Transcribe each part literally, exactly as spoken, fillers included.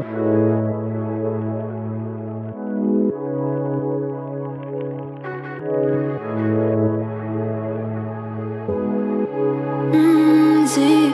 Mm, see,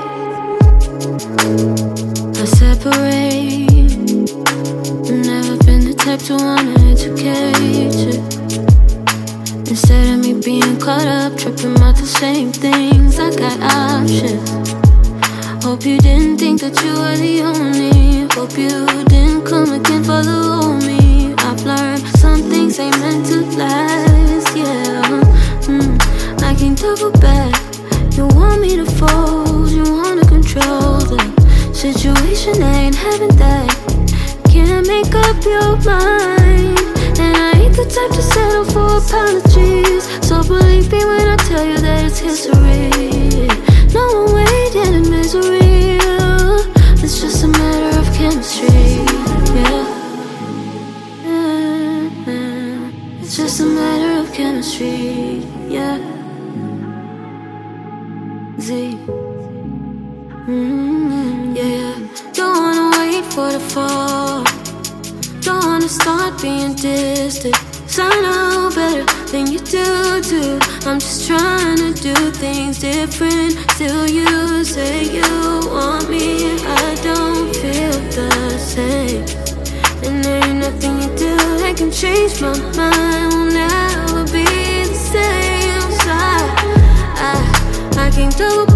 I separate. Never been the type to wanna educate you. Instead of me being caught up, tripping about the same things, I got options. Hope you didn't think that you were the only. Hope you didn't come again for the old me. I've learned some things ain't meant to last, yeah. mm, I can double back. You want me to fold, you wanna control the situation, I ain't having that. Can't make up your mind, and I ain't the type to settle for apologies. So believe me when I tell you that it's history. No one waiting in misery. It's just a matter of chemistry, yeah. yeah. It's just a matter of chemistry, yeah. Z. Mm-hmm, yeah. Don't wanna wait for the fall. Don't wanna start being distant. 'Cause I know better than you do too. I'm just trying to do things different. Still you say you want me, I don't feel the same. And there ain't nothing you do that can change my mind. We'll never be the same. So I, I, I can't do